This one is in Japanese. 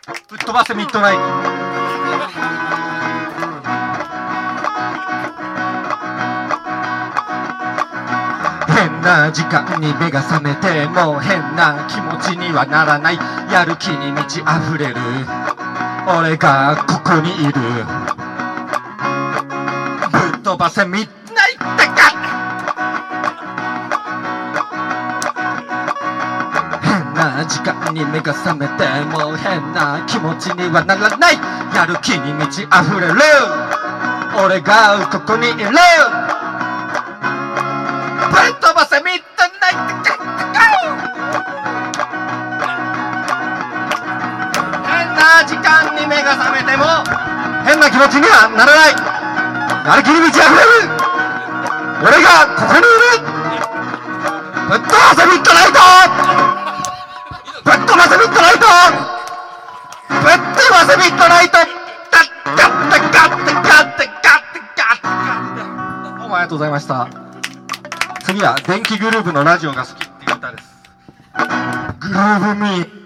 ぶっ飛ばせミッドナイト。変な時間に目が覚めても変な気持ちにはならない。やる気に満ち溢れる俺がここにいる。ぶっ飛ばせミッドナイトか。変な時間に目が覚めても変な気持ちにはならない。やる気に満ち溢れる俺がここにいる。ぶっ飛ばせミッドナイトか。変な時間に目が覚めても変な気持ちにはならない。やる気に満ち溢れる俺がここにいる。ぶっ飛ばせミッドナイト。ぶっ飛ばせミッドナイト。ぶっ飛ばせミッドナイト。どうもありがとうございました。次は電気グルーヴのラジオが好きっていう歌です。グルーヴミー